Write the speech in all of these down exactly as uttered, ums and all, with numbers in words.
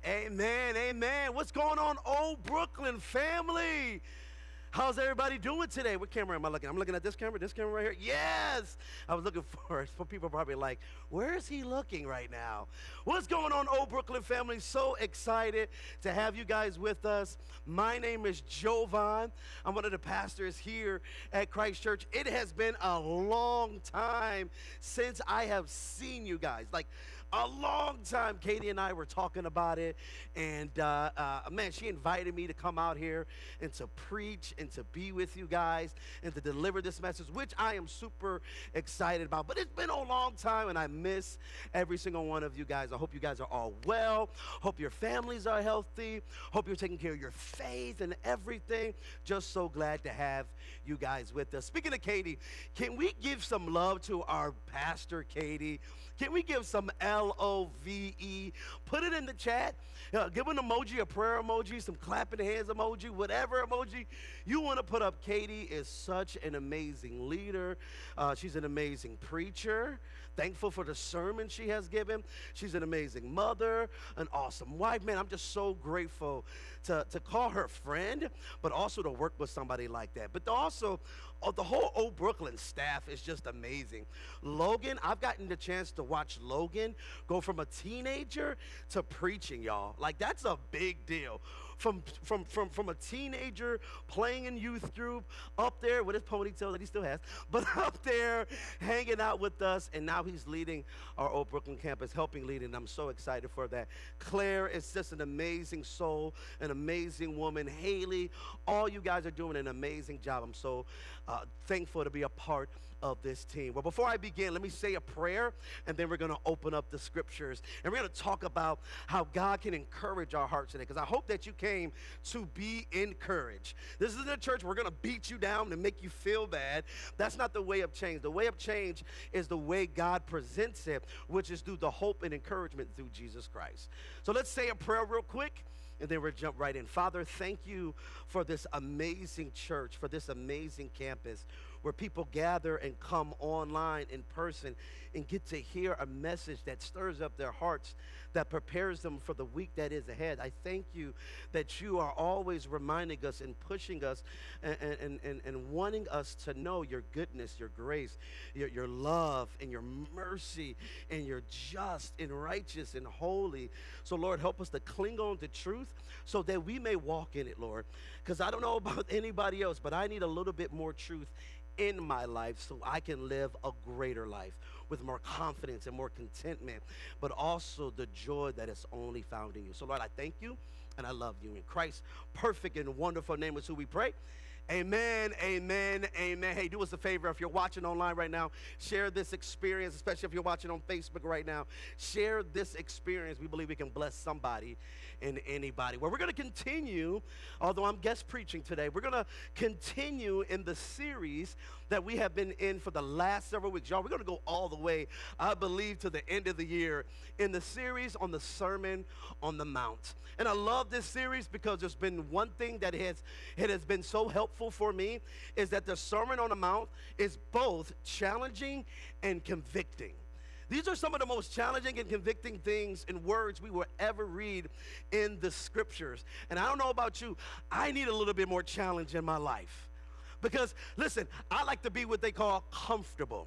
Amen, amen. What's going on, Old Brooklyn family? How's everybody doing today? What camera am I looking at? I'm looking at this camera, this camera right here. Yes! I was looking for it. For people probably like, where is he looking right now? What's going on, Old Brooklyn family? So excited to have you guys with us. My name is Jovan. I'm one of the pastors here at Christ Church. It has been a long time since I have seen you guys. Like, a long time. Katie and I were talking about it, and uh, uh, man, she invited me to come out here and to preach and to be with you guys and to deliver this message, which I am super excited about. But it's been a long time, and I miss every single one of you guys. I hope you guys are all well. Hope your families are healthy. Hope you're taking care of your faith and everything. Just so glad to have you guys with us. Speaking of Katie, can we give some love to our pastor, Katie? Can we give some L O V E? Put it in the chat. Uh, give an emoji, a prayer emoji, some clapping hands emoji, whatever emoji you want to put up. Katie is such an amazing leader. Uh, she's an amazing preacher. Thankful for the sermon she has given. She's an amazing mother, an awesome wife. Man, I'm just so grateful to, to call her friend, but also to work with somebody like that. But also, uh, the whole Old Brooklyn staff is just amazing. Logan, I've gotten the chance to watch Logan go from a teenager to preaching, y'all. Like, that's a big deal. From, from, from, from a teenager playing in youth group, up there with his ponytail that he still has, but up there hanging out with us, and now he's leading our Old Brooklyn campus, helping lead, and I'm so excited for that. Claire is just an amazing soul, an amazing woman. Haley, all you guys are doing an amazing job. I'm so uh, thankful to be a part of this team. Well, before I begin, let me say a prayer, and then we're going to open up the scriptures, and we're going to talk about how God can encourage our hearts today, because I hope that you came to be encouraged. This isn't a church we're going to beat you down and make you feel bad. That's not the way of change. The way of change is the way God presents it, which is through the hope and encouragement through Jesus Christ. So let's say a prayer real quick, and then we'll jump right in. Father, thank you for this amazing church, for this amazing campus, where people gather and come online in person and get to hear a message that stirs up their hearts, that prepares them for the week that is ahead. I thank you that you are always reminding us and pushing us and, and, and, and wanting us to know your goodness, your grace, your, your love, and your mercy, and you're just and righteous and holy. So, Lord, help us to cling on to truth so that we may walk in it, Lord. Because I don't know about anybody else, but I need a little bit more truth in my life so I can live a greater life with more confidence and more contentment, but also the joy that is only found in you. So, Lord, I thank you and I love you. In Christ's perfect and wonderful name is who we pray. Amen, amen, amen. Hey, do us a favor. If you're watching online right now, share this experience, especially if you're watching on Facebook right now. Share this experience. We believe we can bless somebody and anybody. Well, we're going to continue, although I'm guest preaching today, we're going to continue in the series that we have been in for the last several weeks. Y'all, we're going to go all the way, I believe, to the end of the year in the series on the Sermon on the Mount. And I love this series because there's been one thing that has, it has been so helpful for me, is that the Sermon on the Mount is both challenging and convicting. These are some of the most challenging and convicting things and words we will ever read in the scriptures. And I don't know about you, I need a little bit more challenge in my life. Because, listen, I like to be what they call comfortable.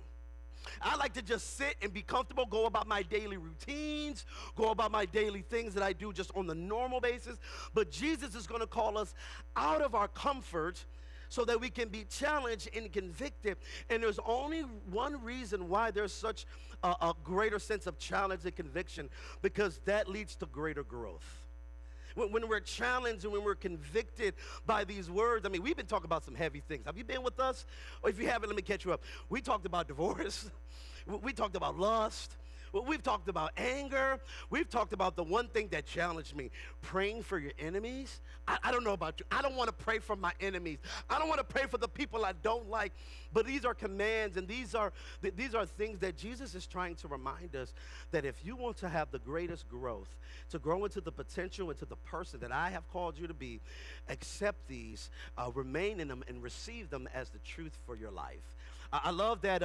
I like to just sit and be comfortable, go about my daily routines, go about my daily things that I do just on the normal basis. But Jesus is going to call us out of our comfort so that we can be challenged and convicted. And there's only one reason why there's such a, a greater sense of challenge and conviction, because that leads to greater growth. When, when we're challenged and when we're convicted by these words, I mean, we've been talking about some heavy things. Have you been with us? Or if you haven't, let me catch you up. We talked about divorce. We talked about lust. We've talked about anger. We've talked about the one thing that challenged me, praying for your enemies. I, I don't know about you. I don't want to pray for my enemies. I don't want to pray for the people I don't like. But these are commands, and these are, th these are things that Jesus is trying to remind us that if you want to have the greatest growth, to grow into the potential, into the person that I have called you to be, accept these, uh, remain in them, and receive them as the truth for your life. I, I love that um,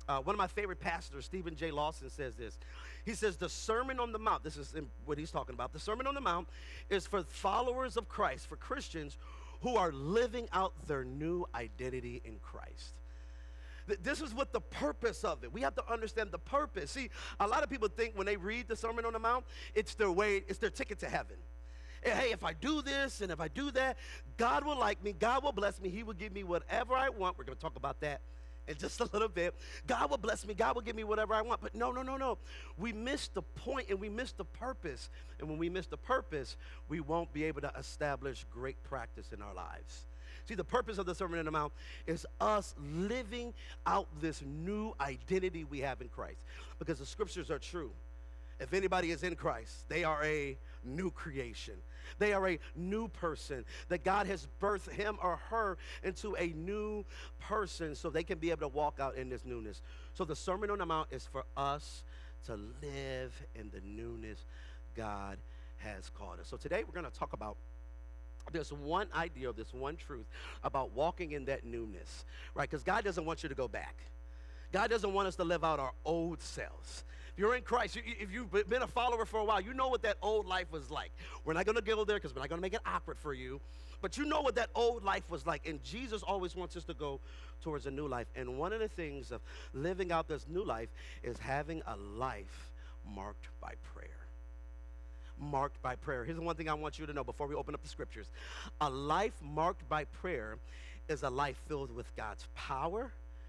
Uh, one of my favorite pastors, Stephen J. Lawson, says this. He says, the Sermon on the Mount, this is in what he's talking about, the Sermon on the Mount is for followers of Christ, for Christians who are living out their new identity in Christ. Th- This is what the purpose of it. We have to understand the purpose. See, a lot of people think when they read the Sermon on the Mount, it's their way, it's their ticket to heaven. And hey, if I do this and if I do that, God will like me, God will bless me, He will give me whatever I want. We're going to talk about that in just a little bit. God will bless me, God will give me whatever I want. But no, no, no, no. We miss the point and we miss the purpose. And when we miss the purpose, we won't be able to establish great practice in our lives. See, the purpose of the Sermon on the Mount is us living out this new identity we have in Christ. Because the scriptures are true. If anybody is in Christ, they are a new creation. They are a new person, that God has birthed him or her into a new person so they can be able to walk out in this newness. So the Sermon on the Mount is for us to live in the newness God has called us. So today we're going to talk about this one idea, this one truth about walking in that newness, right? Because God doesn't want you to go back. God doesn't want us to live out our old selves. If you're in Christ, if you've been a follower for a while, you know what that old life was like. We're not going to go there because we're not going to make it awkward for you. But you know what that old life was like. And Jesus always wants us to go towards a new life. And one of the things of living out this new life is having a life marked by prayer. Marked by prayer. Here's the one thing I want you to know before we open up the scriptures. A life marked by prayer is a life filled with God's power,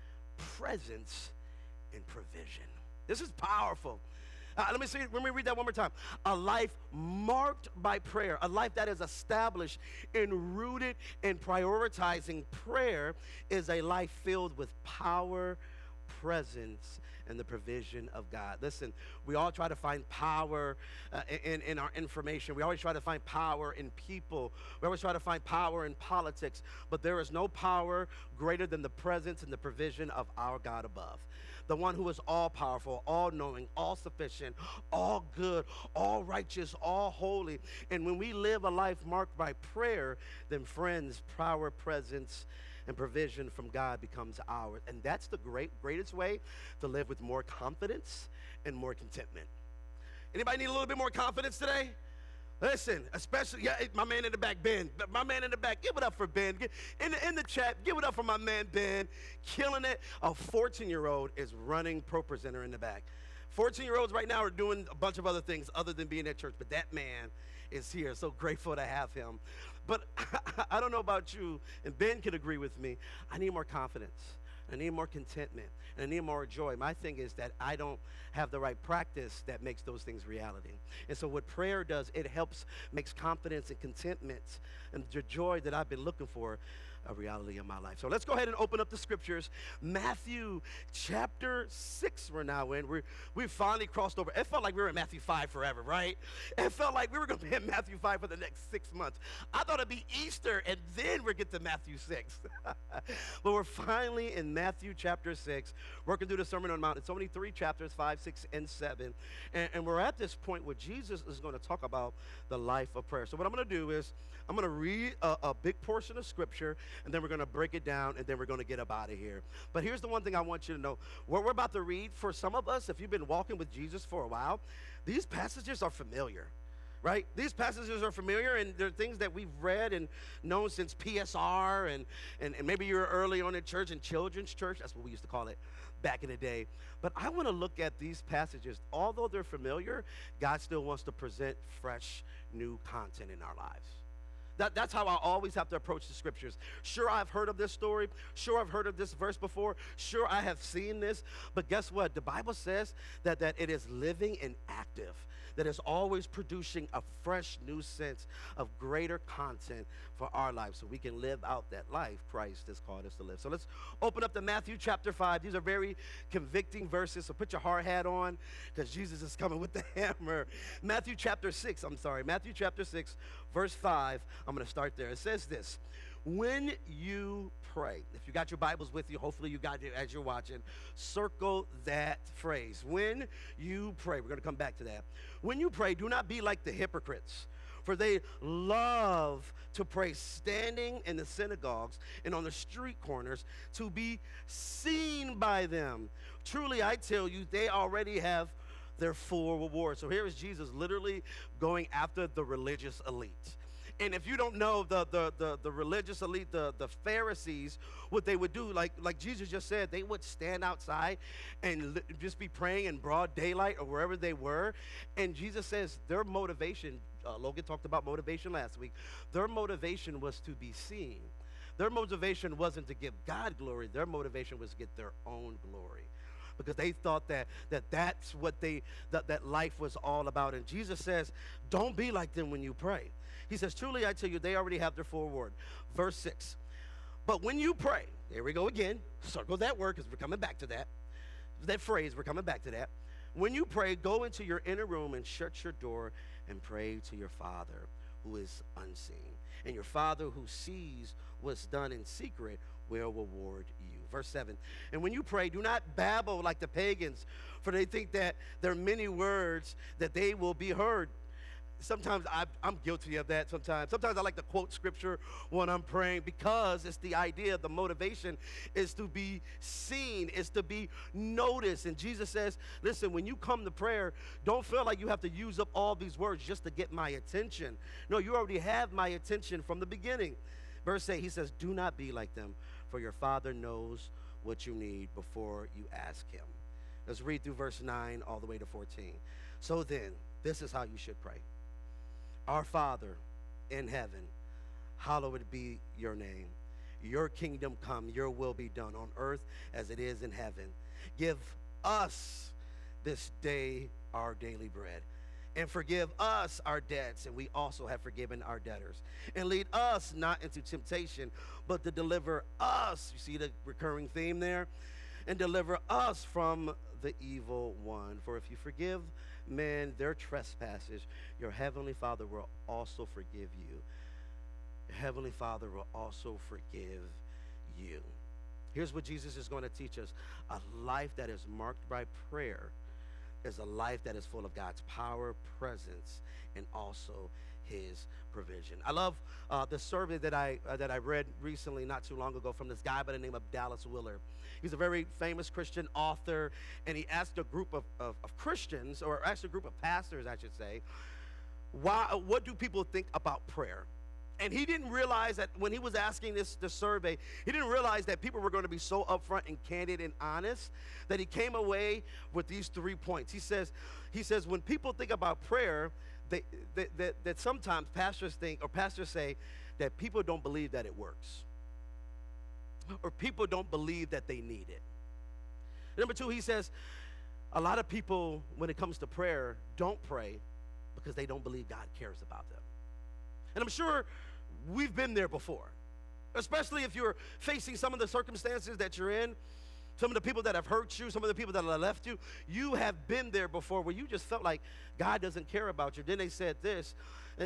presence, and provision. This is powerful. Uh, let me see, let me read that one more time. A life marked by prayer, a life that is established and rooted in prioritizing prayer is a life filled with power, presence, and the provision of God. Listen, we all try to find power uh, in, in our information. We always try to find power in people. We always try to find power in politics. But there is no power greater than the presence and the provision of our God above. The one who is all powerful, all knowing, all sufficient, all good, all righteous, all holy. And when we live a life marked by prayer, then friends, power, presence, and provision from God becomes ours. And that's the great, greatest way to live with more confidence and more contentment. Anybody need a little bit more confidence today? Listen, especially, yeah, my man in the back, Ben. My man in the back, give it up for Ben. In the, in the chat, give it up for my man, Ben. Killing it. A fourteen-year-old is running ProPresenter in the back. fourteen-year-olds right now are doing a bunch of other things other than being at church, but that man is here. So grateful to have him. But I don't know about you, and Ben could agree with me. I need more confidence. I need more contentment. And I need more joy. My thing is that I don't have the right practice that makes those things reality. And so what prayer does, it helps, makes confidence and contentment and the joy that I've been looking for a reality in my life. So let's go ahead and open up the scriptures. Matthew chapter six we're now in. We're, we've finally crossed over. It felt like we were in Matthew five forever, right? It felt like we were going to be in Matthew five for the next six months. I thought it'd be Easter and then we'd get to Matthew six. But we're finally in Matthew chapter six, working through the Sermon on the Mount. It's only three chapters, five, six, and seven. And, and we're at this point where Jesus is going to talk about the life of prayer. So what I'm going to do is I'm going to read a, a big portion of scripture, and then we're going to break it down, and then we're going to get up out of here. But here's the one thing I want you to know. What we're about to read, for some of us, if you've been walking with Jesus for a while, these passages are familiar, right? These passages are familiar, and they're things that we've read and known since P S R, and, and, and maybe you were early on in church, in children's church. That's what we used to call it back in the day. But I want to look at these passages. Although they're familiar, God still wants to present fresh, new content in our lives. That, that's how I always have to approach the scriptures. Sure, I've heard of this story. Sure, I've heard of this verse before. Sure, I have seen this. But guess what? The Bible says that, that it is living and active, that is always producing a fresh new sense of greater content for our lives so we can live out that life Christ has called us to live. So let's open up to Matthew chapter five. These are very convicting verses, so put your hard hat on because Jesus is coming with the hammer. Matthew chapter six, I'm sorry, Matthew chapter six, verse five. I'm going to start there. It says this: when you pray, if you got your Bibles with you, hopefully you got it as you're watching, circle that phrase. When you pray, we're going to come back to that. When you pray, do not be like the hypocrites, for they love to pray standing in the synagogues and on the street corners to be seen by them. Truly, I tell you, they already have their full reward. So here is Jesus literally going after the religious elite. And if you don't know the, the, the, the religious elite, the, the Pharisees, what they would do, like, like Jesus just said, they would stand outside and li- just be praying in broad daylight or wherever they were. And Jesus says their motivation, uh, Logan talked about motivation last week, their motivation was to be seen. Their motivation wasn't to give God glory. Their motivation was to get their own glory, because they thought that, that that's what they, that, that life was all about. And Jesus says, don't be like them when you pray. He says, truly, I tell you, they already have their full reward. Verse six, but when you pray, there we go again, circle that word because we're coming back to that. That phrase, we're coming back to that. When you pray, go into your inner room and shut your door and pray to your Father who is unseen. And your Father who sees what's done in secret will reward you. Verse seven, and when you pray, do not babble like the pagans, for they think that there are many words that they will be heard. Sometimes I, I'm guilty of that sometimes. Sometimes I like to quote scripture when I'm praying, because it's the idea, the motivation is to be seen, is to be noticed. And Jesus says, listen, when you come to prayer, don't feel like you have to use up all these words just to get my attention. No, you already have my attention from the beginning. Verse eight, he says, do not be like them, for your Father knows what you need before you ask him. Let's read through verse nine all the way to fourteen. So then, this is how you should pray. Our Father in heaven, hallowed be your name. Your kingdom come, your will be done on earth as it is in heaven. Give us this day our daily bread. And forgive us our debts, and we also have forgiven our debtors. And lead us not into temptation, but to deliver us, you see the recurring theme there? And deliver us from the evil one. For if you forgive men their trespasses, your heavenly Father will also forgive you. Your heavenly Father will also forgive you. Here's what Jesus is going to teach us. A life that is marked by prayer is a life that is full of God's power, presence, and also his provision. I love uh, the survey that I uh, that I read recently, not too long ago, from this guy by the name of Dallas Willard. He's a very famous Christian author, and he asked a group of, of, of Christians, or actually a group of pastors, I should say, why, what do people think about prayer? And he didn't realize that when he was asking this, this survey, he didn't realize that people were going to be so upfront and candid and honest that he came away with these three points. He says, he says when people think about prayer, they, they, that, that sometimes pastors think, or pastors say, that people don't believe that it works, or people don't believe that they need it. Number two, he says, a lot of people, when it comes to prayer, don't pray because they don't believe God cares about them. And I'm sure we've been there before, especially if you're facing some of the circumstances that you're in, some of the people that have hurt you, some of the people that have left you. You have been there before where you just felt like God doesn't care about you. Then they said this.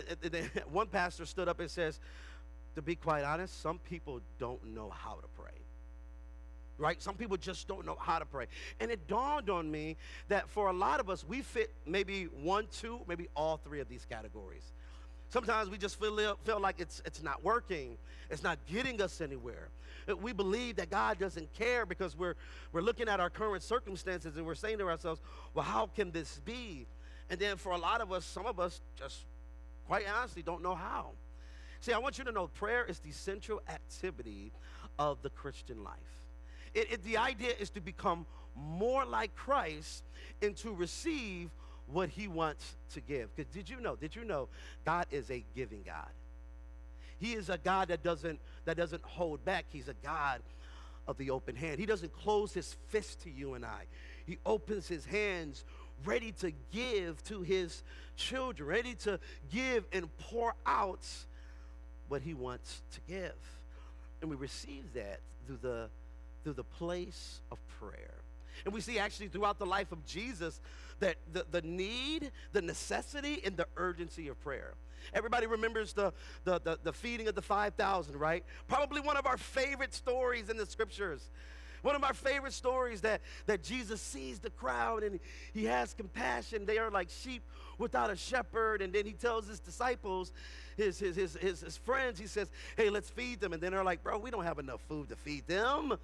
One pastor stood up and says, to be quite honest, some people don't know how to pray. Right? Some people just don't know how to pray. And it dawned on me that for a lot of us, we fit maybe one, two, maybe all three of these categories. Sometimes we just feel, feel like it's, it's not working. It's not getting us anywhere. We believe that God doesn't care because we're, we're looking at our current circumstances and we're saying to ourselves, well, how can this be? And then for a lot of us, some of us just quite honestly don't know how. See, I want you to know prayer is the central activity of the Christian life. It, it, the idea is to become more like Christ and to receive what he wants to give. Because did you know, did you know God is a giving God? He is a God that doesn't, that doesn't hold back. He's a God of the open hand. He doesn't close his fist to you and I. He opens his hands ready to give to his children, ready to give and pour out what he wants to give. And we receive that through the, through the place of prayer. And we see actually throughout the life of Jesus that the, the need, the necessity, and the urgency of prayer. Everybody remembers the, the, the, the feeding of the five thousand, right? Probably one of our favorite stories in the scriptures. One of our favorite stories that, that Jesus sees the crowd and he has compassion. They are like sheep without a shepherd. And then he tells his disciples, his, his, his, his, his friends, he says, hey, let's feed them. And then they're like, bro, we don't have enough food to feed them.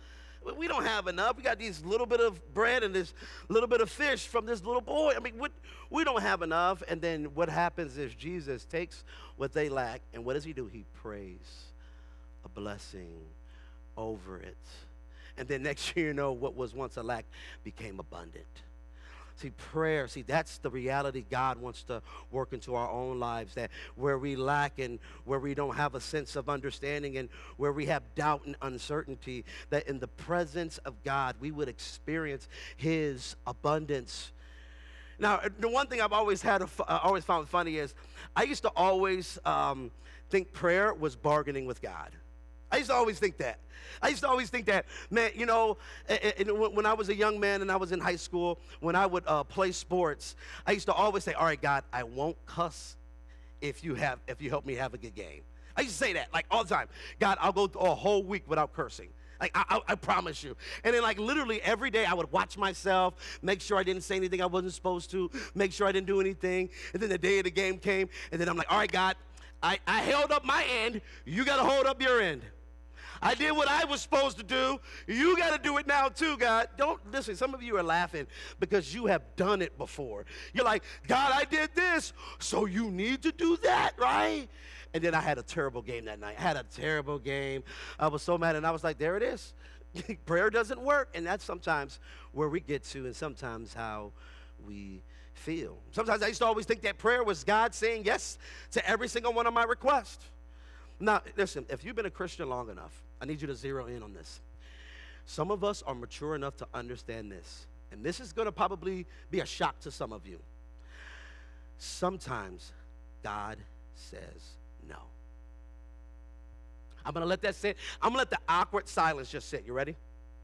we don't have enough. We got these little bit of bread and this little bit of fish from this little boy. I mean, what, we don't have enough. And then what happens is Jesus takes what they lack, and what does he do? He prays a blessing over it. And then next year, you know, what was once a lack became abundant. See, prayer, see, that's the reality God wants to work into our own lives, that where we lack and where we don't have a sense of understanding and where we have doubt and uncertainty, that in the presence of God, we would experience his abundance. Now, the one thing I've always had, a, uh, always found funny is I used to always um, think prayer was bargaining with God. I used to always think that. I used to always think that, man, you know, and when I was a young man and I was in high school, when I would uh, play sports, I used to always say, all right, God, I won't cuss if you have, if you help me have a good game. I used to say that, like, all the time. God, I'll go a whole week without cursing. Like, I, I, I promise you. And then, like, literally every day I would watch myself, make sure I didn't say anything I wasn't supposed to, make sure I didn't do anything. And then the day of the game came, and then I'm like, all right, God, I, I held up my end. You got to hold up your end. I did what I was supposed to do. You got to do it now too, God. Don't listen. Some of you are laughing because you have done it before. You're like, God, I did this, so you need to do that, right? And then I had a terrible game that night. I had a terrible game. I was so mad, and I was like, there it is. Prayer doesn't work, and that's sometimes where we get to, and sometimes how we feel. Sometimes I used to always think that prayer was God saying yes to every single one of my requests. Now, listen, if you've been a Christian long enough, I need you to zero in on this. Some of us are mature enough to understand this, and this is going to probably be a shock to some of you. Sometimes God says no. I'm going to let that sit. I'm going to let the awkward silence just sit. You ready?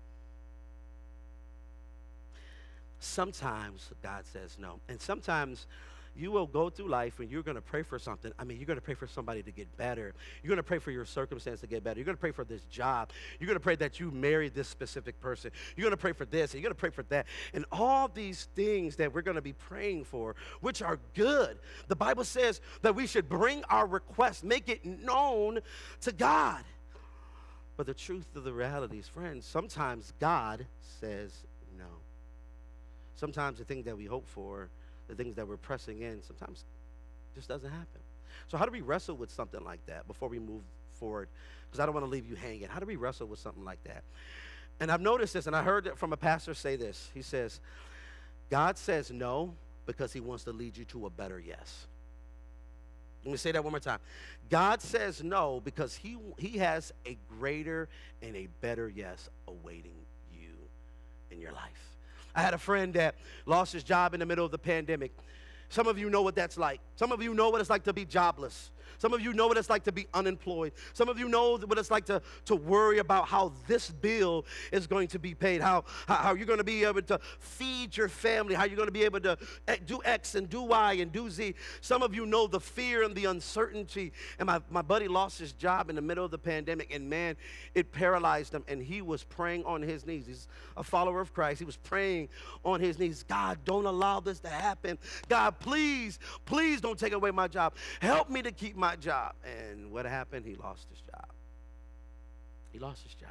Sometimes God says no, and sometimes you will go through life and you're going to pray for something. I mean, you're going to pray for somebody to get better. You're going to pray for your circumstance to get better. You're going to pray for this job. You're going to pray that you marry this specific person. You're going to pray for this, and you're going to pray for that. And all these things that we're going to be praying for, which are good. The Bible says that we should bring our requests, make it known to God. But the truth of the reality is, friends, sometimes God says no. Sometimes the thing that we hope for, the things that we're pressing in, sometimes just doesn't happen. So how do we wrestle with something like that before we move forward? Because I don't want to leave you hanging. How do we wrestle with something like that? And I've noticed this, and I heard it from a pastor say this. He says, God says no because he wants to lead you to a better yes. Let me say that one more time. God says no because he, he has a greater and a better yes awaiting you in your life. I had a friend that lost his job in the middle of the pandemic. Some of you know what that's like. Some of you know what it's like to be jobless. Some of you know what it's like to be unemployed. Some of you know what it's like to, to worry about how this bill is going to be paid, how, how, how you're going to be able to feed your family, how you're going to be able to do X and do Y and do Z. Some of you know the fear and the uncertainty. And my, my buddy lost his job in the middle of the pandemic, and man, it paralyzed him, and he was praying on his knees. He's a follower of Christ. He was praying on his knees. God, don't allow this to happen. God, please, please don't take away my job. Help me to keep my job. And what happened? He lost his job. He lost his job.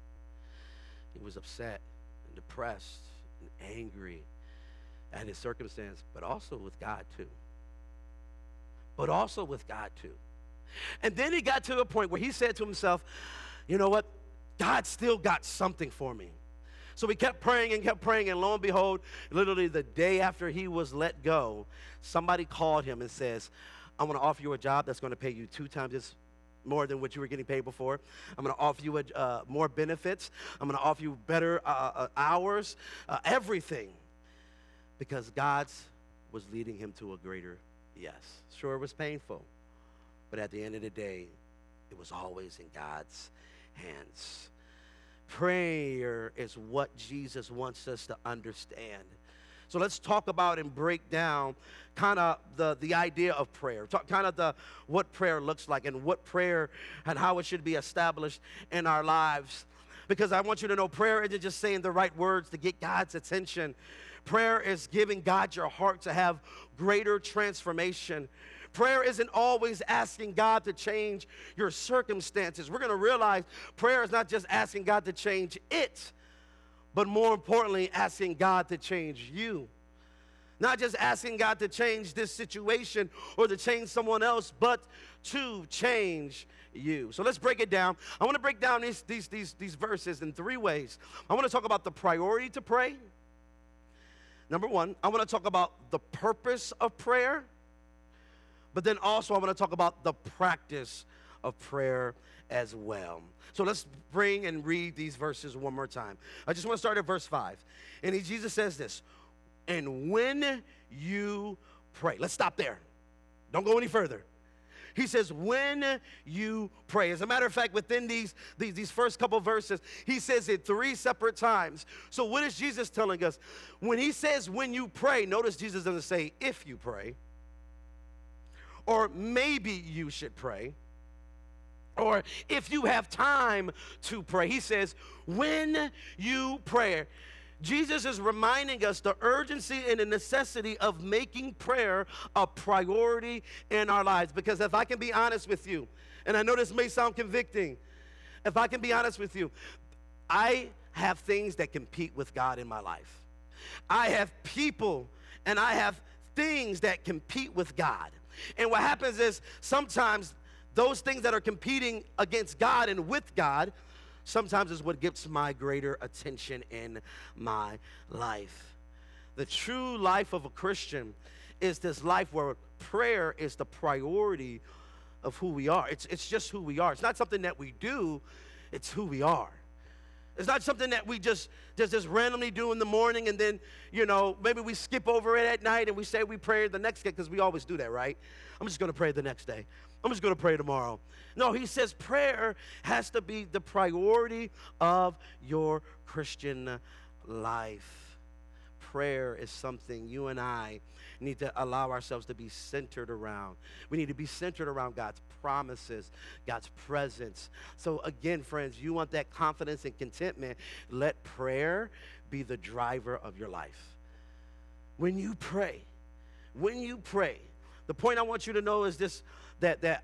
He was upset and depressed and angry at his circumstance, but also with God too. But also with God too. And then he got to a point where he said to himself, you know what? God still got something for me. So he kept praying and kept praying, and lo and behold, literally the day after he was let go, somebody called him and says, I want to offer you a job that's going to pay you two times as more than what you were getting paid before. I'm going to offer you a, uh, more benefits. I'm going to offer you better uh, uh, hours, uh, everything. Because God was leading him to a greater yes. Sure, it was painful, but at the end of the day, it was always in God's hands. Prayer is what Jesus wants us to understand. So let's talk about and break down kind of the, the idea of prayer, talk, kind of the what prayer looks like and what prayer and how it should be established in our lives. Because I want you to know prayer isn't just saying the right words to get God's attention. Prayer is giving God your heart to have greater transformation. Prayer isn't always asking God to change your circumstances. We're going to realize prayer is not just asking God to change it, but more importantly, asking God to change you. Not just asking God to change this situation or to change someone else, but to change you. So let's break it down. I want to break down these, these, these, these verses in three ways. I want to talk about the priority to pray. Number one, I want to talk about the purpose of prayer. But then also I want to talk about the practice of prayer as well. So let's bring and read these verses one more time. I just want to start at verse five. And he, Jesus says this, and when you pray. Let's stop there. Don't go any further. He says, when you pray. As a matter of fact, within these, these, these first couple verses, he says it three separate times. So what is Jesus telling us? When he says, when you pray, notice Jesus doesn't say, if you pray, or maybe you should pray, or if you have time to pray. He says, when you pray. Jesus is reminding us the urgency and the necessity of making prayer a priority in our lives. Because if I can be honest with you, and I know this may sound convicting, if I can be honest with you, I have things that compete with God in my life. I have people and I have things that compete with God. And what happens is sometimes those things that are competing against God and with God sometimes is what gets my greater attention in my life. The true life of a Christian is this life where prayer is the priority of who we are. It's, it's just who we are. It's not something that we do, it's who we are. It's not something that we just, just, just randomly do in the morning and then, you know, maybe we skip over it at night and we say we pray the next day, because we always do that, right? I'm just going to pray the next day. I'm just going to pray tomorrow. No, he says prayer has to be the priority of your Christian life. Prayer is something you and I need to allow ourselves to be centered around. We need to be centered around God's promises, God's presence. So again, friends, you want that confidence and contentment, let prayer be the driver of your life. When you pray, when you pray, the point I want you to know is this, that, that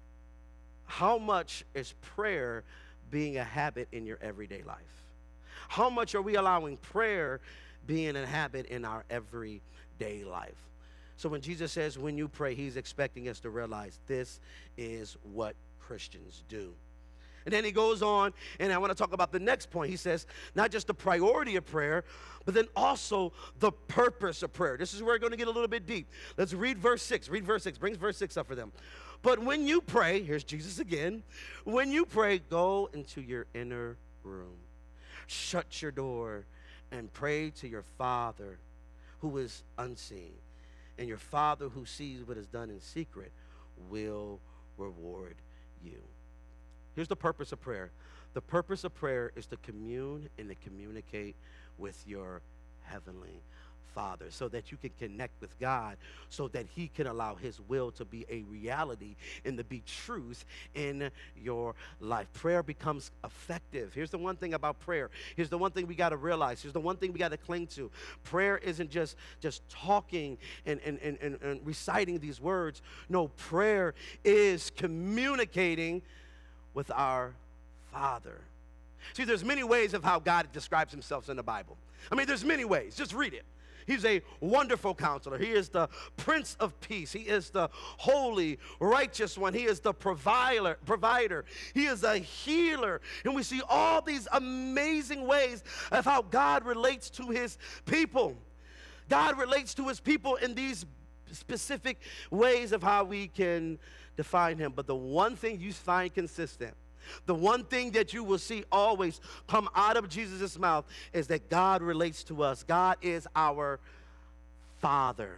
how much is prayer being a habit in your everyday life? How much are we allowing prayer being a habit in our everyday life? So when Jesus says, when you pray, he's expecting us to realize this is what Christians do. And then he goes on, and I want to talk about the next point. He says, not just the priority of prayer, but then also the purpose of prayer. This is where we're going to get a little bit deep. Let's read verse six. Read verse six. Bring verse six up for them. But when you pray, here's Jesus again. When you pray, go into your inner room. Shut your door and pray to your Father who is unseen. And your Father who sees what is done in secret will reward you. Here's the purpose of prayer. The purpose of prayer is to commune and to communicate with your heavenly Father so that you can connect with God, so that he can allow his will to be a reality and to be truth in your life. Prayer becomes effective. Here's the one thing about prayer. Here's the one thing we got to realize. Here's the one thing we got to cling to. Prayer isn't just, just talking and, and, and, and, and reciting these words. No, prayer is communicating with our Father. See, there's many ways of how God describes himself in the Bible. I mean, there's many ways. Just read it. He's a wonderful counselor. He is the Prince of Peace. He is the holy, righteous one. He is the provider. provider. He is a healer. And we see all these amazing ways of how God relates to his people. God relates to his people in these specific ways of how we can define him. But the one thing you find consistent, the one thing that you will see always come out of Jesus' mouth is that God relates to us. God is our Father.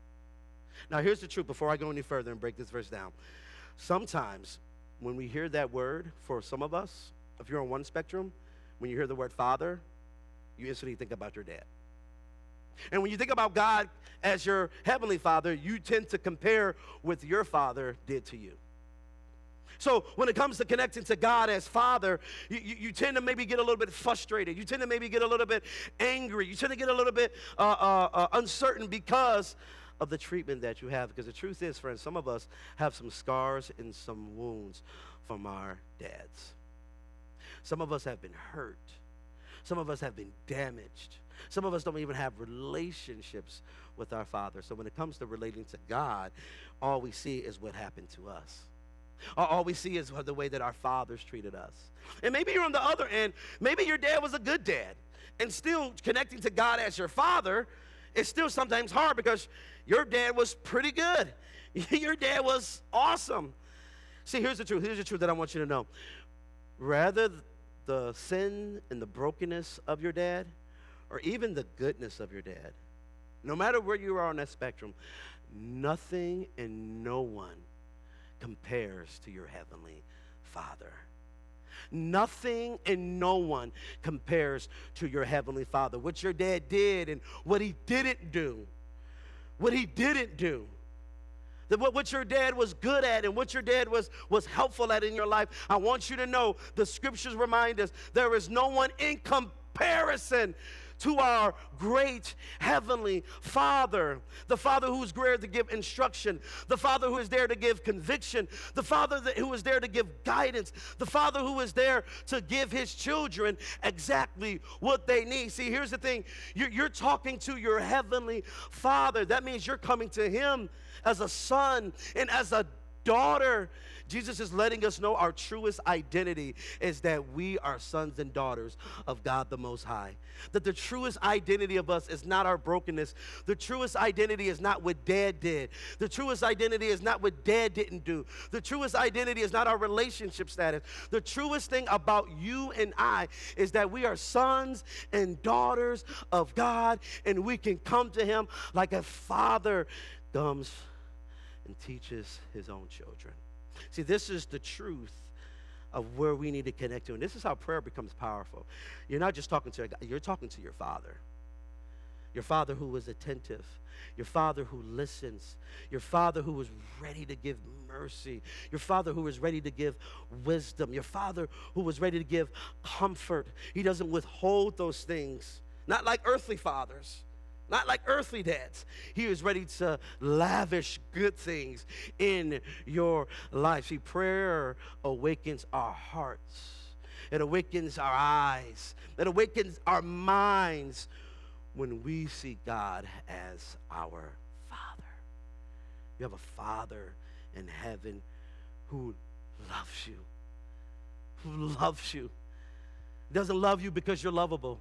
Now, here's the truth before I go any further and break this verse down. Sometimes when we hear that word, for some of us, if you're on one spectrum, when you hear the word Father, you instantly think about your dad. And when you think about God as your heavenly Father, you tend to compare with your father did to you. So when it comes to connecting to God as Father, you, you, you tend to maybe get a little bit frustrated. You tend to maybe get a little bit angry. You tend to get a little bit uh, uh, uh, uncertain because of the treatment that you have. Because the truth is, friends, some of us have some scars and some wounds from our dads. Some of us have been hurt. Some of us have been damaged. Some of us don't even have relationships with our Father. So when it comes to relating to God, all we see is what happened to us. All all we see is the way that our fathers treated us. And maybe you're on the other end. Maybe your dad was a good dad. And still connecting to God as your father is still sometimes hard because your dad was pretty good. Your dad was awesome. See, here's the truth. Here's the truth that I want you to know. Rather the sin and the brokenness of your dad, or even the goodness of your dad, no matter where you are on that spectrum, nothing and no one compares to your heavenly Father. Nothing and no one compares to your heavenly Father. What your dad did and what he didn't do. What he didn't do. That what, what your dad was good at and what your dad was, was helpful at in your life. I want you to know the scriptures remind us there is no one in comparison to our great heavenly Father. The Father who is there to give instruction. The Father who is there to give conviction. The Father that, who is there to give guidance. The Father who is there to give his children exactly what they need. See, here's the thing. You're, you're talking to your heavenly Father. That means you're coming to him as a son and as a daughter. Jesus is letting us know our truest identity is that we are sons and daughters of God the Most High. That the truest identity of us is not our brokenness. The truest identity is not what dad did. The truest identity is not what dad didn't do. The truest identity is not our relationship status. The truest thing about you and I is that we are sons and daughters of God, and we can come to him like a father comes and teaches his own children. See, this is the truth of where we need to connect to. And this is how prayer becomes powerful. You're not just talking to a God, you're talking to your Father. Your Father who is attentive. Your Father who listens. Your Father who is ready to give mercy. Your Father who is ready to give wisdom. Your Father who is ready to give comfort. He doesn't withhold those things. Not like earthly fathers. Not like earthly dads. He is ready to lavish good things in your life. See, prayer awakens our hearts. It awakens our eyes. It awakens our minds when we see God as our Father. You have a Father in heaven who loves you. Who loves you. He doesn't love you because you're lovable.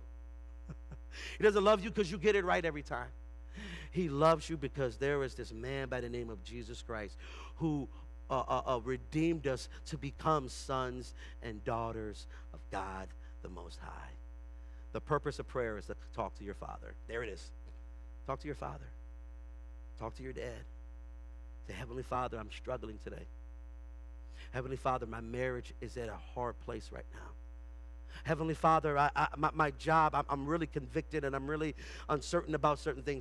He doesn't love you because you get it right every time. He loves you because there is this man by the name of Jesus Christ who uh, uh, uh, redeemed us to become sons and daughters of God the Most High. The purpose of prayer is to talk to your Father. There it is. Talk to your Father. Talk to your dad. Say, Heavenly Father, I'm struggling today. Heavenly Father, my marriage is at a hard place right now. Heavenly Father, I, I, my, my job, I'm, I'm really convicted and I'm really uncertain about certain things.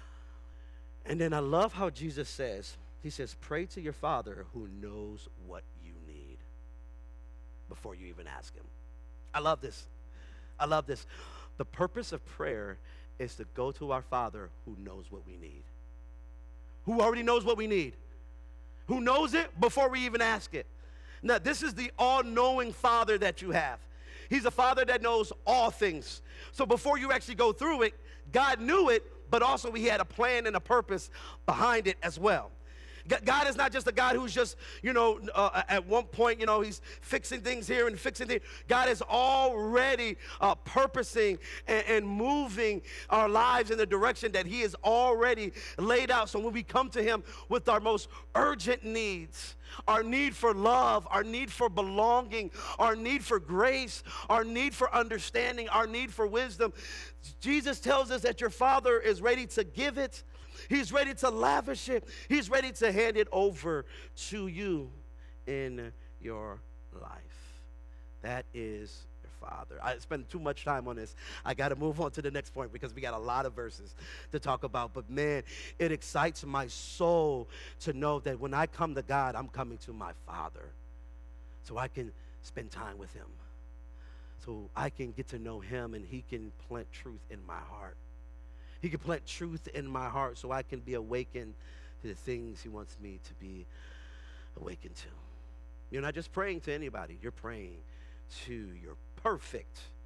And then I love how Jesus says, he says, pray to your Father who knows what you need before you even ask him. I love this. I love this. The purpose of prayer is to go to our Father who knows what we need. Who already knows what we need. Who knows it before we even ask it. Now, this is the all-knowing Father that you have. He's a Father that knows all things. So before you actually go through it, God knew it, but also he had a plan and a purpose behind it as well. God is not just a God who's just, you know, uh, at one point, you know, he's fixing things here and fixing things. God is already uh, purposing and, and moving our lives in the direction that he has already laid out. So when we come to him with our most urgent needs, our need for love, our need for belonging, our need for grace, our need for understanding, our need for wisdom, Jesus tells us that your Father is ready to give it. He's ready to lavish it. He's ready to hand it over to you in your life. That is your Father. I spend too much time on this. I got to move on to the next point because we got a lot of verses to talk about. But man, it excites my soul to know that when I come to God, I'm coming to my Father so I can spend time with him. So I can get to know him and he can plant truth in my heart. He can plant truth in my heart so I can be awakened to the things he wants me to be awakened to. You're not just praying to anybody. You're praying to your perfect,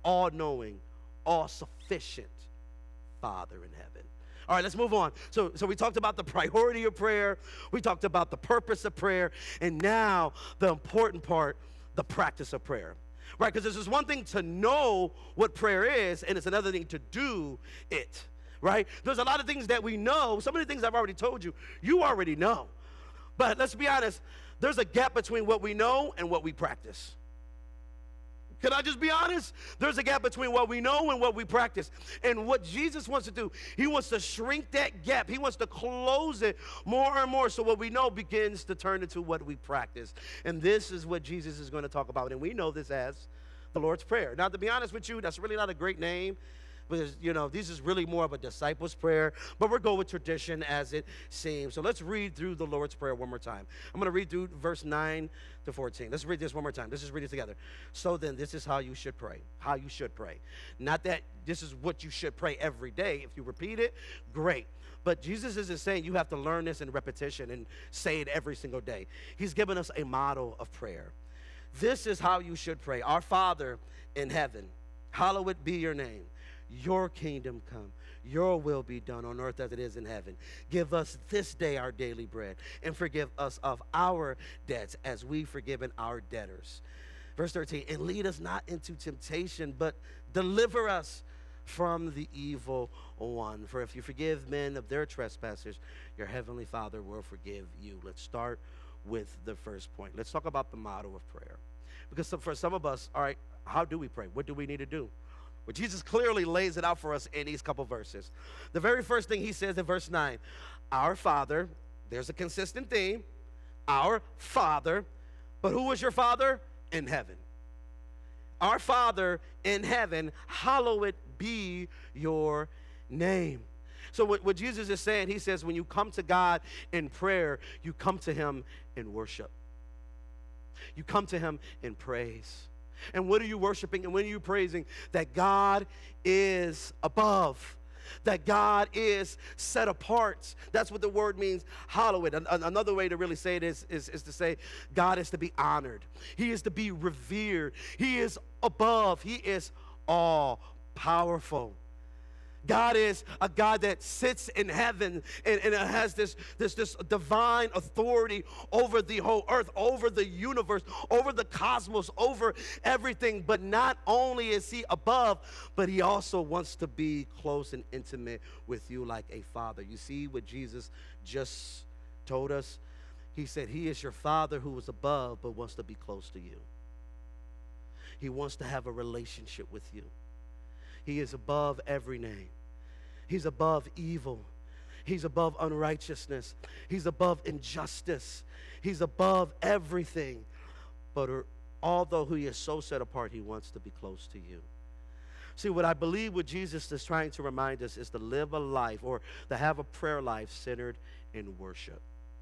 all-knowing, all-sufficient Father in heaven. All right, let's move on. So, so we talked about the priority of prayer. We talked about the purpose of prayer. And now the important part, the practice of prayer. Right, because this is one thing to know what prayer is, and it's another thing to do it. Right? There's a lot of things that we know. Some of the things I've already told you, you already know. But let's be honest, there's a gap between what we know and what we practice. Can I just be honest? There's a gap between what we know and what we practice. And what Jesus wants to do, he wants to shrink that gap. He wants to close it more and more so what we know begins to turn into what we practice. And this is what Jesus is going to talk about. And we know this as the Lord's Prayer. Now, to be honest with you, that's really not a great name. Because, you know, this is really more of a disciples' prayer, but we're going with tradition as it seems. So let's read through the Lord's Prayer one more time. I'm going to read through verse nine to fourteen. Let's read this one more time. Let's just read it together. So then, this is how you should pray. How you should pray. Not that this is what you should pray every day. If you repeat it, great. But Jesus isn't saying you have to learn this in repetition and say it every single day. He's given us a model of prayer. This is how you should pray. Our Father in heaven, hallowed be your name. Your kingdom come, your will be done on earth as it is in heaven. Give us this day our daily bread, and forgive us of our debts as we've forgiven our debtors. Verse thirteen, and lead us not into temptation, but deliver us from the evil one. For if you forgive men of their trespasses, your heavenly Father will forgive you. Let's start with the first point. Let's talk about the model of prayer. Because for some of us, all right, how do we pray? What do we need to do? Well, Jesus clearly lays it out for us in these couple verses. The very first thing he says in verse nine, our Father, there's a consistent theme, our Father, but who is your Father? In heaven. Our Father in heaven, hallowed be your name. So what, what Jesus is saying, he says when you come to God in prayer, you come to him in worship. You come to him in praise. And what are you worshiping and when are you praising? That God is above. That God is set apart. That's what the word means, hallowed. An another way to really say it is, is, is to say God is to be honored. He is to be revered. He is above. He is all powerful. God is a God that sits in heaven and, and has this, this, this divine authority over the whole earth, over the universe, over the cosmos, over everything. But not only is he above, but he also wants to be close and intimate with you like a father. You see what Jesus just told us? He said he is your Father who is above but wants to be close to you. He wants to have a relationship with you. He is above every name. He's above evil. He's above unrighteousness. He's above injustice. He's above everything. But although he is so set apart, he wants to be close to you. See, what I believe what Jesus is trying to remind us is to live a life or to have a prayer life centered in worship.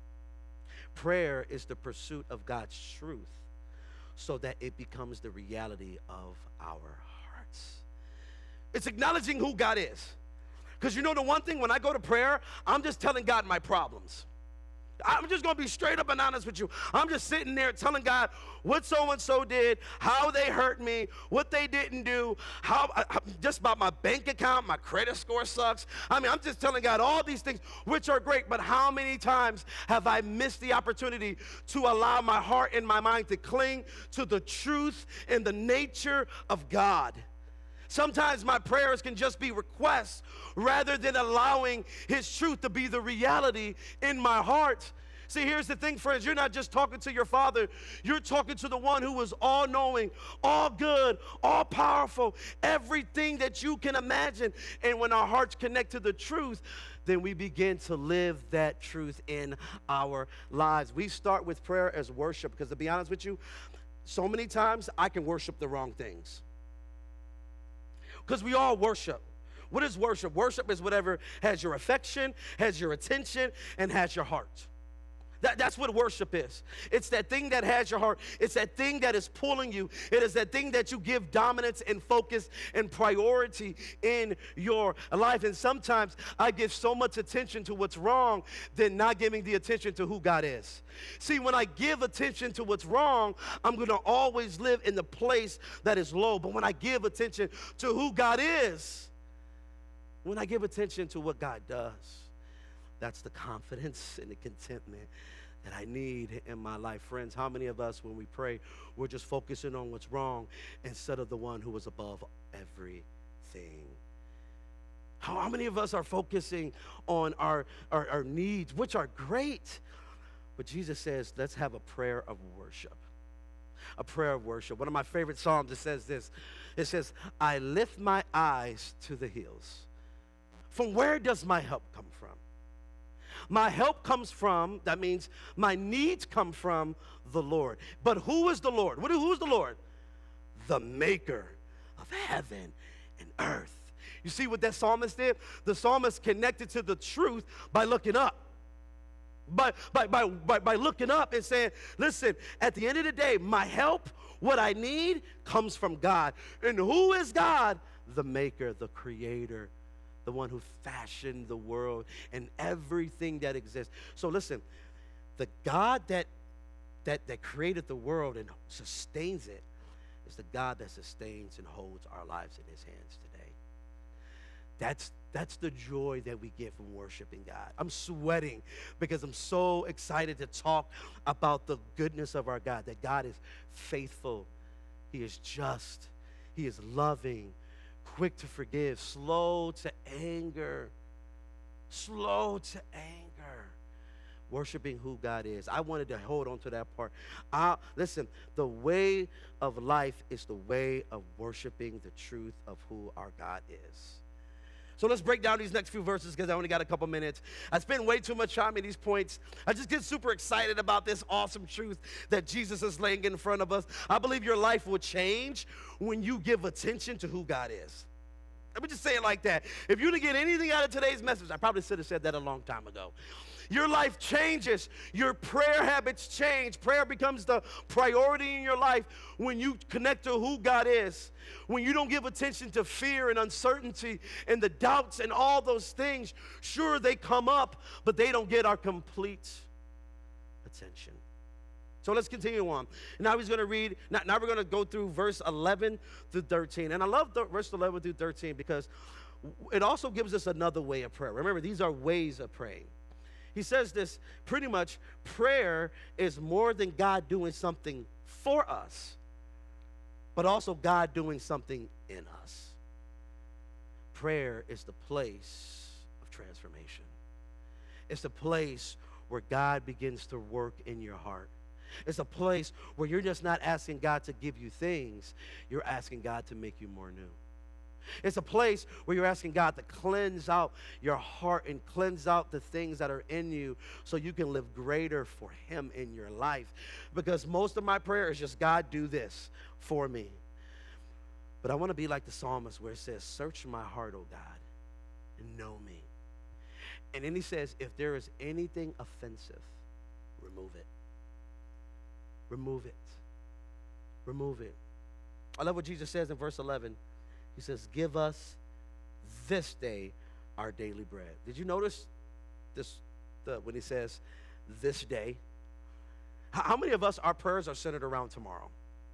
Prayer is the pursuit of God's truth so that it becomes the reality of our hearts. It's acknowledging who God is. Because you know the one thing, when I go to prayer, I'm just telling God my problems. I'm just going to be straight up and honest with you. I'm just sitting there telling God what so-and-so did, how they hurt me, what they didn't do, how just about my bank account, my credit score sucks. I mean, I'm just telling God all these things, which are great, but how many times have I missed the opportunity to allow my heart and my mind to cling to the truth and the nature of God? Sometimes my prayers can just be requests rather than allowing his truth to be the reality in my heart. See, here's the thing, friends. You're not just talking to your Father. You're talking to the one who is all-knowing, all-good, all-powerful, everything that you can imagine. And when our hearts connect to the truth, then we begin to live that truth in our lives. We start with prayer as worship because, to be honest with you, so many times I can worship the wrong things. Because we all worship. What is worship? Worship is whatever has your affection, has your attention, and has your heart. That, that's what worship is. It's that thing that has your heart. It's that thing that is pulling you. It is that thing that you give dominance and focus and priority in your life. And sometimes I give so much attention to what's wrong than not giving the attention to who God is. See, when I give attention to what's wrong, I'm going to always live in the place that is low. But when I give attention to who God is, when I give attention to what God does, that's the confidence and the contentment that I need in my life. Friends, how many of us, when we pray, we're just focusing on what's wrong instead of the one who is above everything? How, how many of us are focusing on our, our, our needs, which are great? But Jesus says, let's have a prayer of worship. A prayer of worship. One of my favorite psalms, it says this. It says, I lift my eyes to the hills. From where does my help come from? My help comes from, that means my needs come from the Lord. But who is the Lord? Who is the Lord? The maker of heaven and earth. You see what that psalmist did? The psalmist connected to the truth by looking up. By, by, by, by, by looking up and saying, listen, at the end of the day, my help, what I need, comes from God. And who is God? The maker, the creator, the one who fashioned the world and everything that exists. So listen, the God that, that, that created the world and sustains it is the God that sustains and holds our lives in his hands today. That's, that's the joy that we get from worshiping God. I'm sweating because I'm so excited to talk about the goodness of our God, that God is faithful, he is just, he is loving, quick to forgive, slow to anger, slow to anger. Worshiping who God is. I wanted to hold on to that part. I, listen, the way of life is the way of worshiping the truth of who our God is. So let's break down these next few verses because I only got a couple minutes. I spend way too much time in these points. I just get super excited about this awesome truth that Jesus is laying in front of us. I believe your life will change when you give attention to who God is. Let me just say it like that. If you didn't get anything out of today's message, I probably should have said that a long time ago. Your life changes. Your prayer habits change. Prayer becomes the priority in your life when you connect to who God is. When you don't give attention to fear and uncertainty and the doubts and all those things. Sure, they come up, but they don't get our complete attention. So let's continue on. Now he's going to read, now, now we're going to go through verse eleven through thirteen. And I love the, verse eleven through thirteen because it also gives us another way of prayer. Remember, these are ways of praying. He says this pretty much, prayer is more than God doing something for us, but also God doing something in us. Prayer is the place of transformation. It's the place where God begins to work in your heart. It's a place where you're just not asking God to give you things, you're asking God to make you more new. It's a place where you're asking God to cleanse out your heart and cleanse out the things that are in you so you can live greater for him in your life. Because most of my prayer is just, God, do this for me. But I want to be like the psalmist where it says, search my heart, O God, and know me. And then he says, if there is anything offensive, remove it. Remove it. Remove it. I love what Jesus says in verse eleven. He says, give us this day our daily bread. Did you notice this the, when he says this day? How, how many of us, our prayers are centered around tomorrow?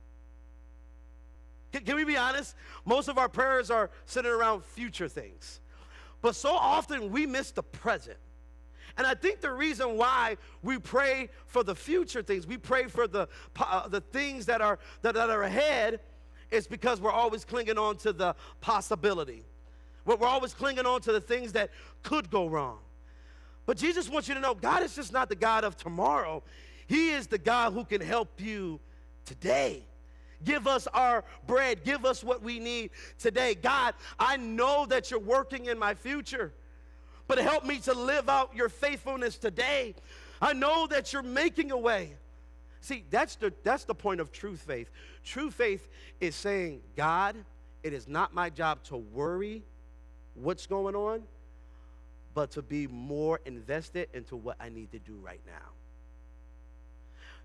Can, can we be honest? Most of our prayers are centered around future things. But so often we miss the present. And I think the reason why we pray for the future things, we pray for the, uh, the things that are, that, that are ahead, it's because we're always clinging on to the possibility. We're always clinging on to the things that could go wrong. But Jesus wants you to know God is just not the God of tomorrow. He is the God who can help you today. Give us our bread. Give us what we need today. God, I know that you're working in my future, but help me to live out your faithfulness today. I know that you're making a way. See, that's the, that's the point of true faith. True faith is saying, God, it is not my job to worry what's going on, but to be more invested into what I need to do right now.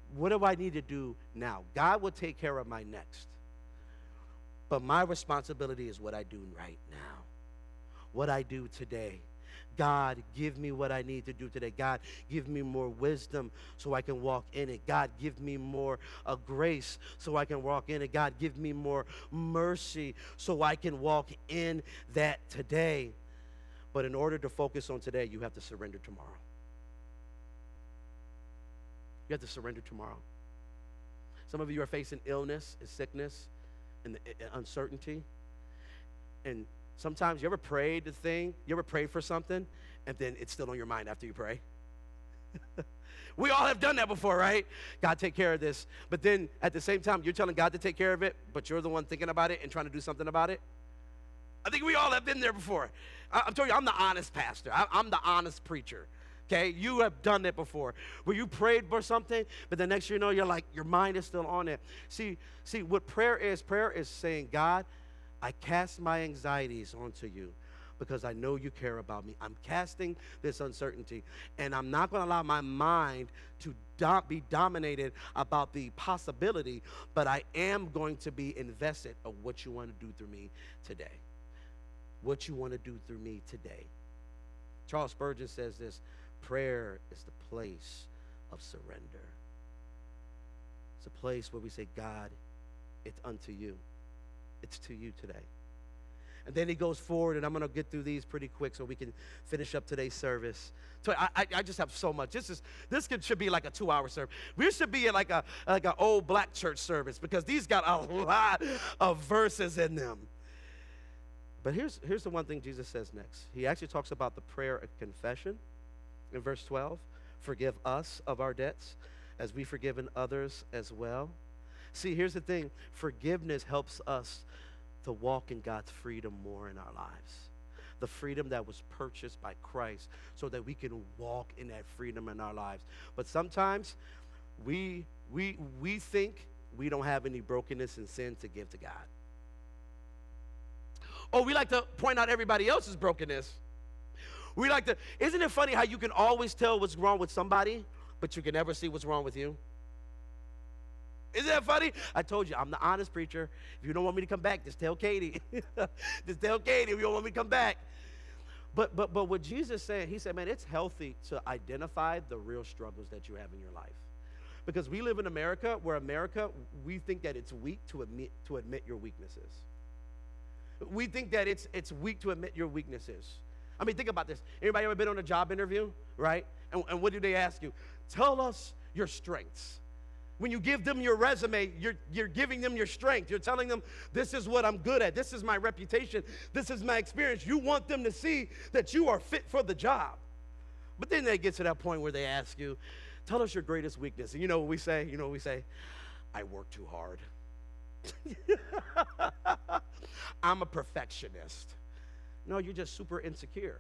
What do I need to do now? God will take care of my next. But my responsibility is what I do right now. What I do today. God, give me what I need to do today. God, give me more wisdom so I can walk in it. God, give me more uh, grace so I can walk in it. God, give me more mercy so I can walk in that today. But in order to focus on today, you have to surrender tomorrow. You have to surrender tomorrow. Some of you are facing illness and sickness and, and uncertainty. And sometimes you ever prayed the thing, you ever prayed for something, and then it's still on your mind after you pray? We all have done that before, right? God, take care of this. But then at the same time, you're telling God to take care of it, but you're the one thinking about it and trying to do something about it. I think we all have been there before. I, I'm telling you, I'm the honest pastor. I, I'm the honest preacher. Okay, you have done it before, where you prayed for something, but the next you know, you're like, your mind is still on it. See, see, what prayer is, prayer is saying, God, I cast my anxieties onto you because I know you care about me. I'm casting this uncertainty, and I'm not going to allow my mind to do- be dominated about the possibility, but I am going to be invested of what you want to do through me today. What you want to do through me today. Charles Spurgeon says this, prayer is the place of surrender. It's a place where we say, God, it's unto you. It's to you today. And then he goes forward, and I'm going to get through these pretty quick so we can finish up today's service. So I, I, I just have so much. This is this could, should be like a two-hour service. We should be like a like an old black church service because these got a lot of verses in them. But here's here's the one thing Jesus says next. He actually talks about the prayer of confession in verse twelve. Forgive us of our debts as we've forgiven others as well. See, here's the thing. Forgiveness helps us to walk in God's freedom more in our lives. The freedom that was purchased by Christ so that we can walk in that freedom in our lives. But sometimes we, we, we think we don't have any brokenness and sin to give to God. Oh, we like to point out everybody else's brokenness. We like to, isn't it funny how you can always tell what's wrong with somebody, but you can never see what's wrong with you? Isn't that funny? I told you, I'm the honest preacher. If you don't want me to come back, just tell Katie. Just tell Katie if you don't want me to come back. But, but, but what Jesus said, he said, man, it's healthy to identify the real struggles that you have in your life. Because we live in America, where America, we think that it's weak to admit, to admit your weaknesses. We think that it's, it's weak to admit your weaknesses. I mean, think about this. Anybody ever been on a job interview, right? And, and what do they ask you? Tell us your strengths. When you give them your resume, you're, you're giving them your strength. You're telling them, this is what I'm good at. This is my reputation. This is my experience. You want them to see that you are fit for the job. But then they get to that point where they ask you, tell us your greatest weakness. And you know what we say? You know what we say? I work too hard. I'm a perfectionist. No, you're just super insecure.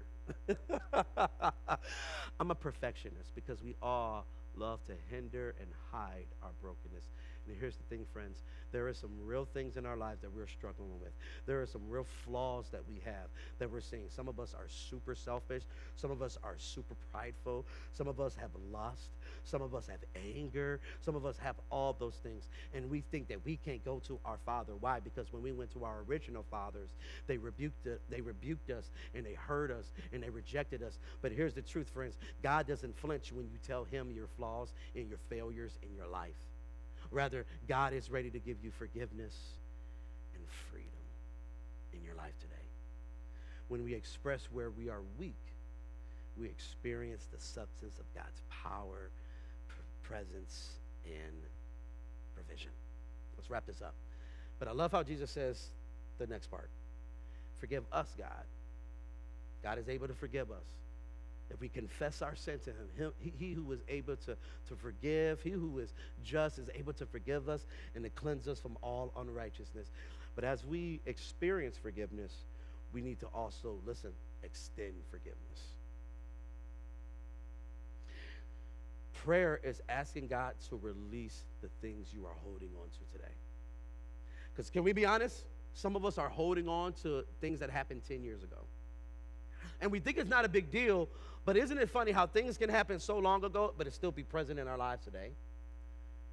I'm a perfectionist because we all love to hinder and hide our brokenness. And here's the thing, friends. There are some real things in our lives that we're struggling with. There are some real flaws that we have that we're seeing. Some of us are super selfish. Some of us are super prideful. Some of us have lust. Some of us have anger. Some of us have all those things. And we think that we can't go to our Father. Why? Because when we went to our original fathers, they rebuked it, they rebuked us, and they hurt us, and they rejected us. But here's the truth, friends. God doesn't flinch when you tell him your flaws and your failures in your life. Rather, God is ready to give you forgiveness and freedom in your life today. When we express where we are weak, we experience the substance of God's power, pr- presence, and provision. Let's wrap this up. But I love how Jesus says the next part. Forgive us, God. God is able to forgive us. If we confess our sin to him, him he, he who is able to, to forgive, he who is just is able to forgive us and to cleanse us from all unrighteousness. But as we experience forgiveness, we need to also, listen, extend forgiveness. Prayer is asking God to release the things you are holding on to today. Because can we be honest? Some of us are holding on to things that happened ten years ago. And we think it's not a big deal, but isn't it funny how things can happen so long ago, but it still be present in our lives today?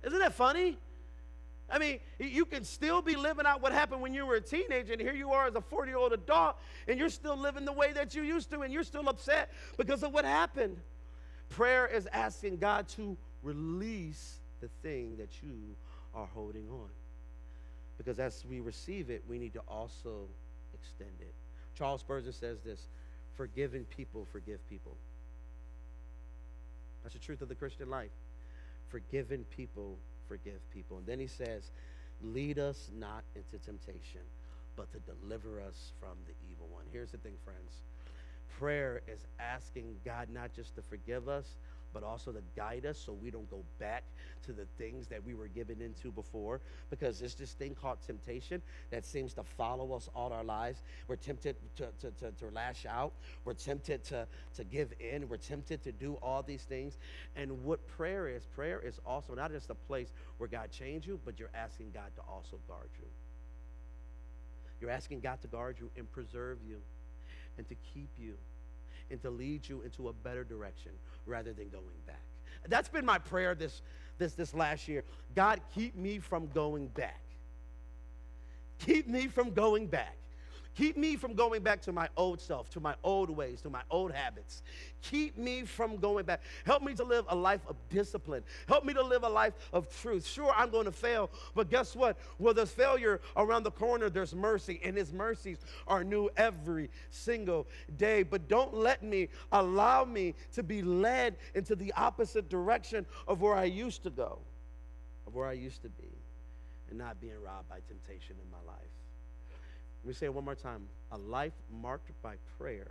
Isn't that funny? I mean, you can still be living out what happened when you were a teenager, and here you are as a forty-year-old adult, and you're still living the way that you used to, and you're still upset because of what happened. Prayer is asking God to release the thing that you are holding on. Because as we receive it, we need to also extend it. Charles Spurgeon says this, forgiving people forgive people. That's the truth of the Christian life. Forgiving people forgive people. And then he says, lead us not into temptation, but to deliver us from the evil one. Here's the thing, friends. Prayer is asking God not just to forgive us, but also to guide us so we don't go back to the things that we were given into before. Because there's this thing called temptation that seems to follow us all our lives. We're tempted to, to, to, to lash out. We're tempted to, to give in. We're tempted to do all these things. And what prayer is, prayer is also not just a place where God changes you, but you're asking God to also guard you. You're asking God to guard you and preserve you and to keep you and to lead you into a better direction rather than going back. That's been my prayer this, this, this last year. God, keep me from going back. Keep me from going back. Keep me from going back to my old self, to my old ways, to my old habits. Keep me from going back. Help me to live a life of discipline. Help me to live a life of truth. Sure, I'm going to fail, but guess what? Well, there's failure around the corner, there's mercy, and his mercies are new every single day. But don't let me, allow me to be led into the opposite direction of where I used to go, of where I used to be, and not being robbed by temptation in my life. Let me say it one more time. A life marked by prayer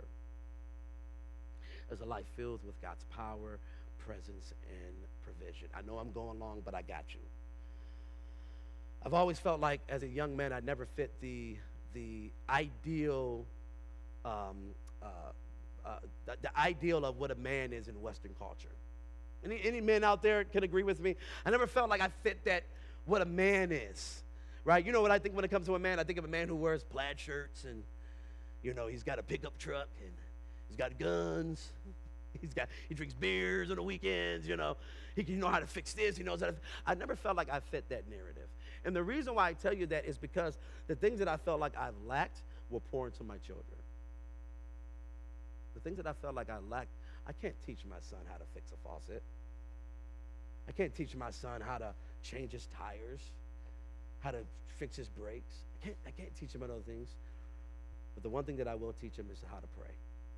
is a life filled with God's power, presence, and provision. I know I'm going long, but I got you. I've always felt like as a young man, I never fit the, the ideal, um, uh, uh, the, the ideal of what a man is in Western culture. Any, any men out there can agree with me? I never felt like I fit that, what a man is. Right? You know what I think when it comes to a man? I think of a man who wears plaid shirts and, you know, he's got a pickup truck and he's got guns. He's got, he drinks beers on the weekends, you know. He can know how to fix this. He knows how to. I never felt like I fit that narrative. And the reason why I tell you that is because the things that I felt like I've lacked will pour into my children. The things that I felt like I lacked, I can't teach my son how to fix a faucet. I can't teach my son how to change his tires, how to fix his brakes. I can't, I can't teach him other things. But the one thing that I will teach him is how to pray.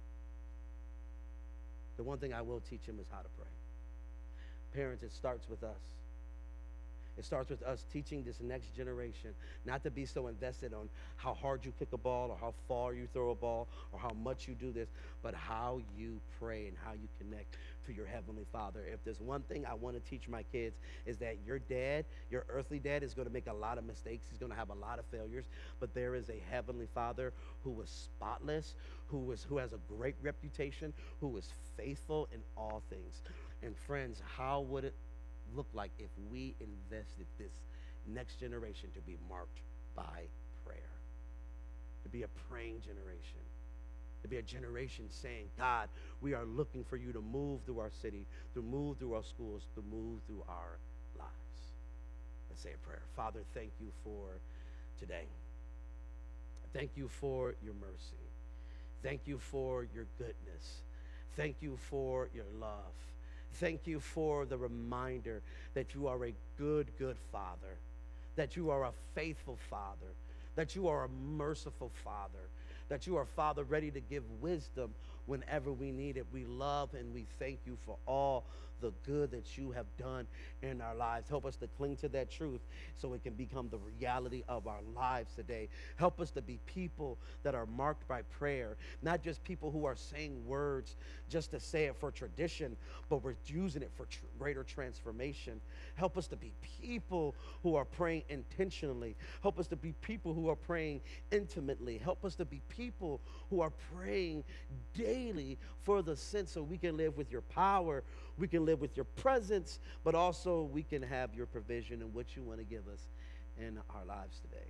The one thing I will teach him is how to pray. Parents, it starts with us. It starts with us teaching this next generation not to be so invested on how hard you kick a ball or how far you throw a ball or how much you do this, but how you pray and how you connect to your Heavenly Father. If there's one thing I want to teach my kids is that your dad, your earthly dad, is going to make a lot of mistakes. He's going to have a lot of failures, but there is a Heavenly Father who was spotless, who was who has a great reputation, who is faithful in all things. And friends, how would it look like if we invested this next generation to be marked by prayer, to be a praying generation, to be a generation saying, God, we are looking for you to move through our city, to move through our schools, to move through our lives. Let's say a prayer. Father, thank you for today. Thank you for your mercy. Thank you for your goodness. Thank you for your love. Thank you for the reminder that you are a good, good Father, that you are a faithful Father, that you are a merciful Father, that you are, Father, ready to give wisdom whenever we need it. We love and we thank you for all the good that you have done in our lives. Help us to cling to that truth so it can become the reality of our lives today. Help us to be people that are marked by prayer, not just people who are saying words just to say it for tradition, but we're using it for tr- greater transformation. Help us to be people who are praying intentionally. Help us to be people who are praying intimately. Help us to be people who are praying daily for the sin so we can live with your power, we can live with your presence, but also we can have your provision and what you want to give us in our lives today.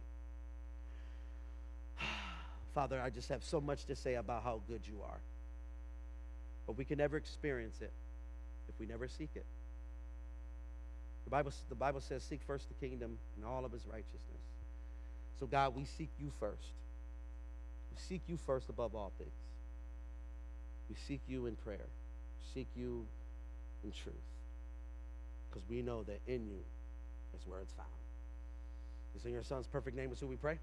Father, I just have so much to say about how good you are, but we can never experience it if we never seek it. The Bible, the Bible says, seek first the kingdom and all of his righteousness. So, God, we seek you first. We seek you first above all things. We seek you in prayer. We seek you in truth. Because we know that in you is where it's found. It's in your son's perfect name is who we pray.